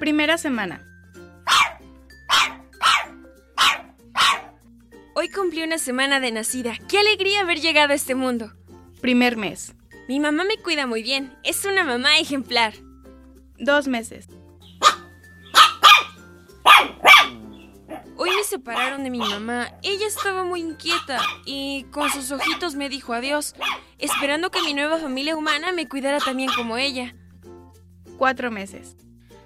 Primera semana. Hoy cumplí una semana de nacida. ¡Qué alegría haber llegado a este mundo! Primer mes. Mi mamá me cuida muy bien. Es una mamá ejemplar. 2 meses. Hoy me separaron de mi mamá. Ella estaba muy inquieta y con sus ojitos me dijo adiós, esperando que mi nueva familia humana me cuidara también como ella. 4 meses.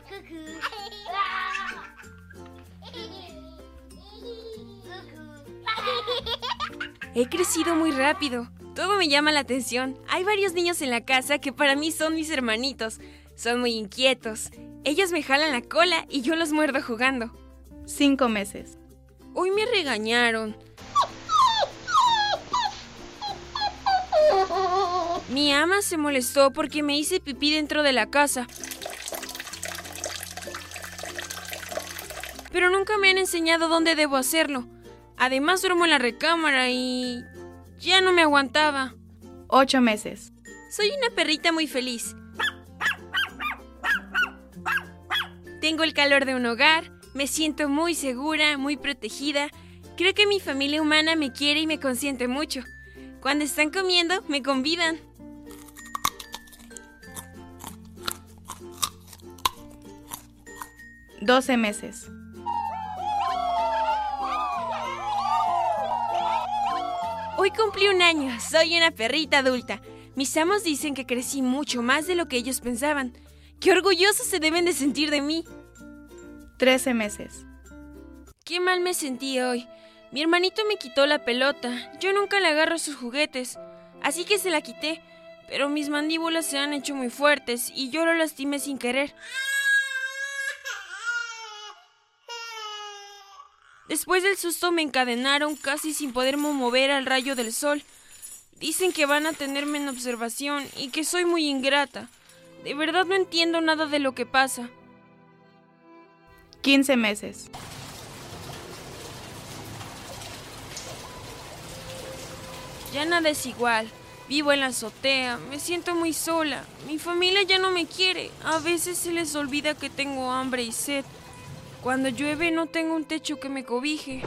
He crecido muy rápido. Todo me llama la atención. Hay varios niños en la casa que para mí son mis hermanitos. Son muy inquietos. Ellos me jalan la cola y yo los muerdo jugando. 5 meses. Hoy me regañaron. Mi ama se molestó porque me hice pipí dentro de la casa. Pero nunca me han enseñado dónde debo hacerlo. Además duermo en la recámara y ya no me aguantaba. 8 meses. Soy una perrita muy feliz. Tengo el calor de un hogar, me siento muy segura, muy protegida. Creo que mi familia humana me quiere y me consiente mucho. Cuando están comiendo, me convidan. $12 meses. Hoy cumplí 1 año, soy una perrita adulta. Mis amos dicen que crecí mucho más de lo que ellos pensaban. ¡Qué orgullosos se deben de sentir de mí! 13 meses. Qué mal me sentí hoy. Mi hermanito me quitó la pelota. Yo nunca le agarro sus juguetes, así que se la quité. Pero mis mandíbulas se han hecho muy fuertes y yo lo lastimé sin querer. Después del susto me encadenaron casi sin poderme mover al rayo del sol. Dicen que van a tenerme en observación y que soy muy ingrata. De verdad no entiendo nada de lo que pasa. 15 meses. Ya nada es igual. Vivo en la azotea, me siento muy sola. Mi familia ya no me quiere. A veces se les olvida que tengo hambre y sed. Cuando llueve no tengo un techo que me cobije.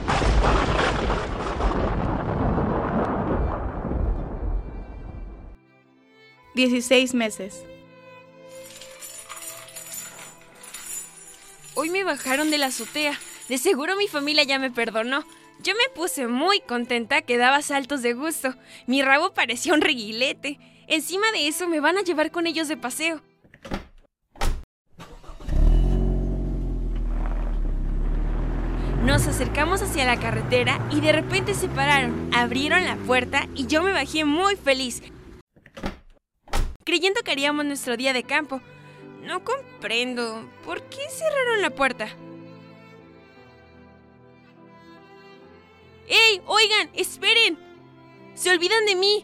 $16 meses. Hoy me bajaron de la azotea. De seguro mi familia ya me perdonó. Yo me puse muy contenta que daba saltos de gusto. Mi rabo parecía un reguilete. Encima de eso me van a llevar con ellos de paseo. Nos acercamos hacia la carretera y de repente se pararon, abrieron la puerta y yo me bajé muy feliz, creyendo que haríamos nuestro día de campo. No comprendo, ¿por qué cerraron la puerta? ¡Ey! ¡Oigan! ¡Esperen! ¡Se olvidan de mí!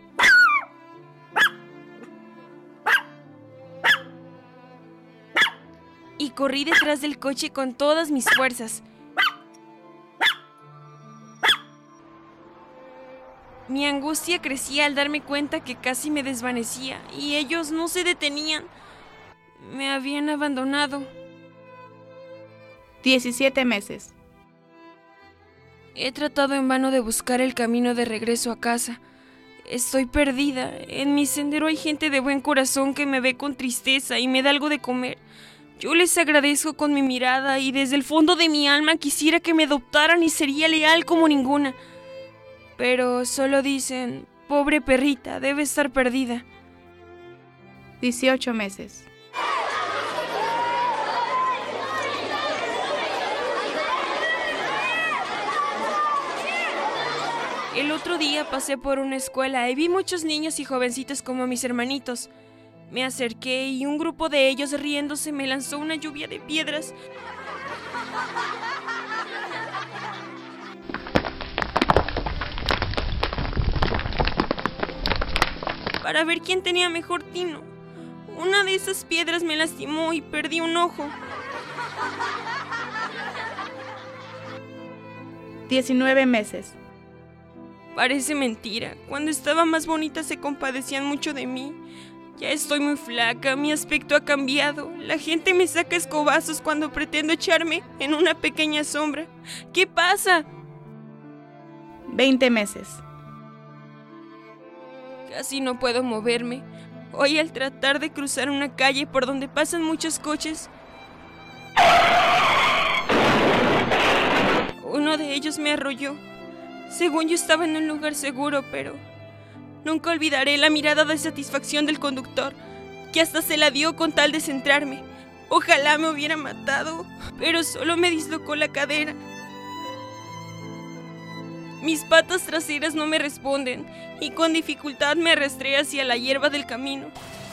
Y corrí detrás del coche con todas mis fuerzas. Mi angustia crecía al darme cuenta que casi me desvanecía y ellos no se detenían. Me habían abandonado. 17 meses. He tratado en vano de buscar el camino de regreso a casa. Estoy perdida. En mi sendero hay gente de buen corazón que me ve con tristeza y me da algo de comer. Yo les agradezco con mi mirada y desde el fondo de mi alma quisiera que me adoptaran y sería leal como ninguna. Pero solo dicen, pobre perrita, debe estar perdida. 18 meses. El otro día pasé por una escuela y vi muchos niños y jovencitos como mis hermanitos. Me acerqué y un grupo de ellos riéndose me lanzó una lluvia de piedras. Para ver quién tenía mejor tino. Una de esas piedras me lastimó y perdí un ojo. 19 meses. Parece mentira. Cuando estaba más bonita se compadecían mucho de mí. Ya estoy muy flaca, mi aspecto ha cambiado. La gente me saca escobazos cuando pretendo echarme en una pequeña sombra. ¿Qué pasa? 20 meses. Casi no puedo moverme. Hoy al tratar de cruzar una calle por donde pasan muchos coches, uno de ellos me arrolló. Según yo estaba en un lugar seguro, pero nunca olvidaré la mirada de satisfacción del conductor, que hasta se la dio con tal de centrarme. Ojalá me hubiera matado, pero solo me dislocó la cadera. Mis patas traseras no me responden y con dificultad me arrastré hacia la hierba del camino.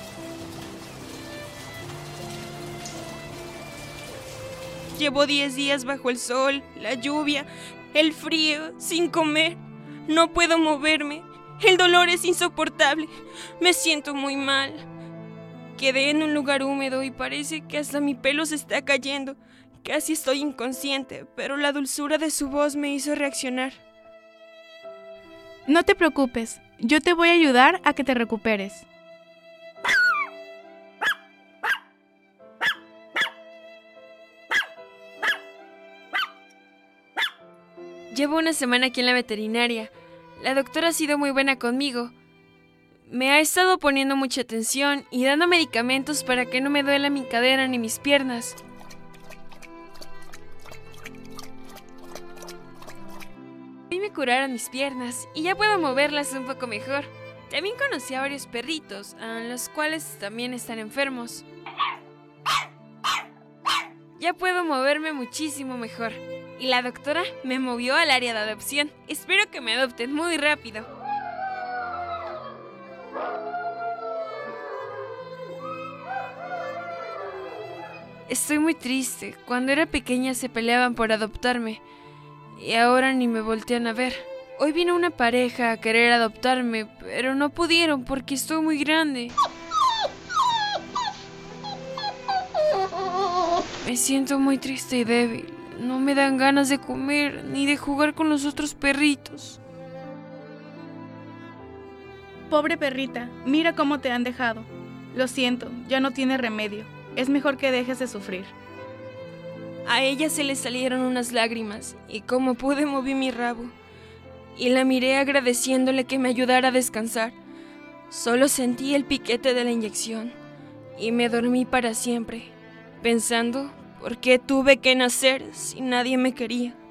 Llevo 10 días bajo el sol, la lluvia, el frío, sin comer. No puedo moverme. El dolor es insoportable. Me siento muy mal. Quedé en un lugar húmedo y parece que hasta mi pelo se está cayendo. Casi estoy inconsciente, pero la dulzura de su voz me hizo reaccionar. No te preocupes, yo te voy a ayudar a que te recuperes. Llevo una semana aquí en la veterinaria. La doctora ha sido muy buena conmigo. Me ha estado poniendo mucha atención y dando medicamentos para que no me duela mi cadera ni mis piernas. Hoy me curaron mis piernas y ya puedo moverlas un poco mejor. También conocí a varios perritos, los cuales también están enfermos. Ya puedo moverme muchísimo mejor. Y la doctora me movió al área de adopción. Espero que me adopten muy rápido. Estoy muy triste. Cuando era pequeña se peleaban por adoptarme y ahora ni me voltean a ver. Hoy vino una pareja a querer adoptarme, pero no pudieron porque estoy muy grande. Me siento muy triste y débil. No me dan ganas de comer ni de jugar con los otros perritos. Pobre perrita, mira cómo te han dejado. Lo siento, ya no tiene remedio. Es mejor que dejes de sufrir. A ella se le salieron unas lágrimas y como pude moví mi rabo y la miré agradeciéndole que me ayudara a descansar. Solo sentí el piquete de la inyección y me dormí para siempre, pensando ¿por qué tuve que nacer si nadie me quería?